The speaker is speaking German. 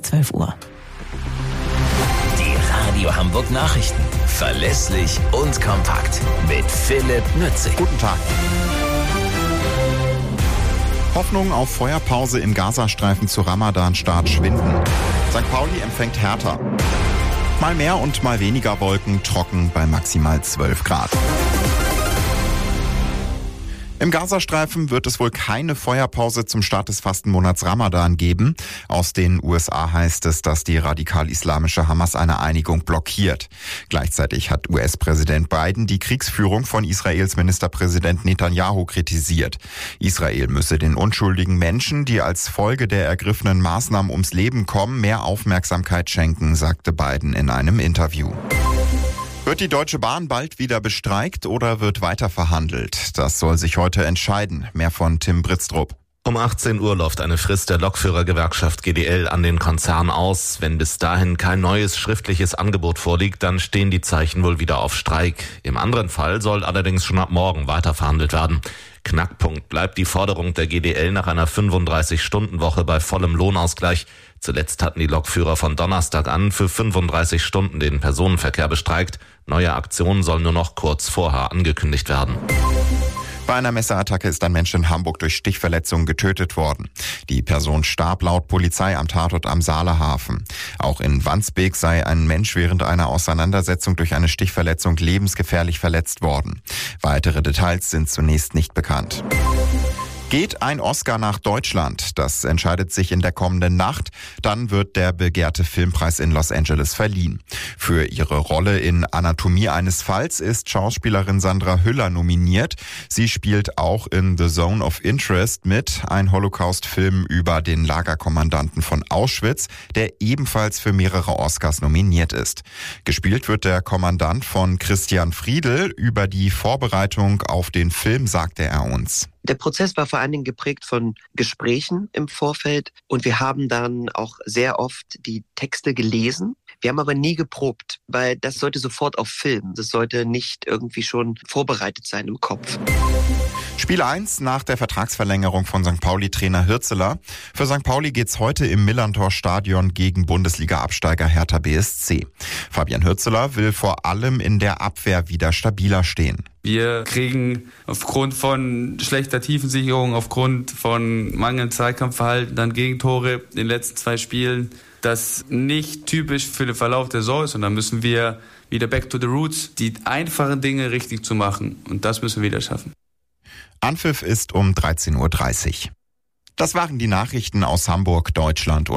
12 Uhr. Die Radio Hamburg Nachrichten. Verlässlich und kompakt. Mit Philipp Nützig. Guten Tag. Hoffnung auf Feuerpause im Gazastreifen zu Ramadan-Start schwinden. St. Pauli empfängt Hertha. Mal mehr und mal weniger Wolken, trocken bei maximal 12 Grad. Im Gazastreifen wird es wohl keine Feuerpause zum Start des Fastenmonats Ramadan geben. Aus den USA heißt es, dass die radikal-islamische Hamas eine Einigung blockiert. Gleichzeitig hat US-Präsident Biden die Kriegsführung von Israels Ministerpräsident Netanyahu kritisiert. Israel müsse den unschuldigen Menschen, die als Folge der ergriffenen Maßnahmen ums Leben kommen, mehr Aufmerksamkeit schenken, sagte Biden in einem Interview. Wird die Deutsche Bahn bald wieder bestreikt oder wird weiter verhandelt? Das soll sich heute entscheiden. Mehr von Tim Britztrup. Um 18 Uhr läuft eine Frist der Lokführergewerkschaft GDL an den Konzern aus. Wenn bis dahin kein neues schriftliches Angebot vorliegt, dann stehen die Zeichen wohl wieder auf Streik. Im anderen Fall soll allerdings schon ab morgen weiter verhandelt werden. Knackpunkt bleibt die Forderung der GDL nach einer 35-Stunden-Woche bei vollem Lohnausgleich. Zuletzt hatten die Lokführer von Donnerstag an für 35 Stunden den Personenverkehr bestreikt. Neue Aktionen sollen nur noch kurz vorher angekündigt werden. Bei einer Messerattacke ist ein Mensch in Hamburg durch Stichverletzungen getötet worden. Die Person starb laut Polizei am Tatort am Saalehafen. Auch in Wandsbek sei ein Mensch während einer Auseinandersetzung durch eine Stichverletzung lebensgefährlich verletzt worden. Weitere Details sind zunächst nicht bekannt. Geht ein Oscar nach Deutschland? Das entscheidet sich in der kommenden Nacht. Dann wird der begehrte Filmpreis in Los Angeles verliehen. Für ihre Rolle in Anatomie eines Falls ist Schauspielerin Sandra Hüller nominiert. Sie spielt auch in The Zone of Interest mit, ein Holocaust-Film über den Lagerkommandanten von Auschwitz, der ebenfalls für mehrere Oscars nominiert ist. Gespielt wird der Kommandant von Christian Friedel. Über die Vorbereitung auf den Film sagte er uns: Der Prozess war vor allen Dingen geprägt von Gesprächen im Vorfeld und wir haben dann auch sehr oft die Texte gelesen. Wir haben aber nie geprobt, weil das sollte sofort auf Film. Das sollte nicht irgendwie schon vorbereitet sein im Kopf. Spiel 1 nach der Vertragsverlängerung von St. Pauli-Trainer Hürzeler. Für St. Pauli geht's heute im Millantor-Stadion gegen Bundesliga-Absteiger Hertha BSC. Fabian Hürzeler will vor allem in der Abwehr wieder stabiler stehen. Wir kriegen aufgrund von schlechter Tiefensicherung, aufgrund von mangelndem Zweikampfverhalten dann Gegentore in den letzten 2 Spielen. Das nicht typisch für den Verlauf der Saison ist. Und dann müssen wir wieder back to the roots, die einfachen Dinge richtig zu machen. Und das müssen wir wieder schaffen. Anpfiff ist um 13:30 Uhr. Das waren die Nachrichten aus Hamburg, Deutschland und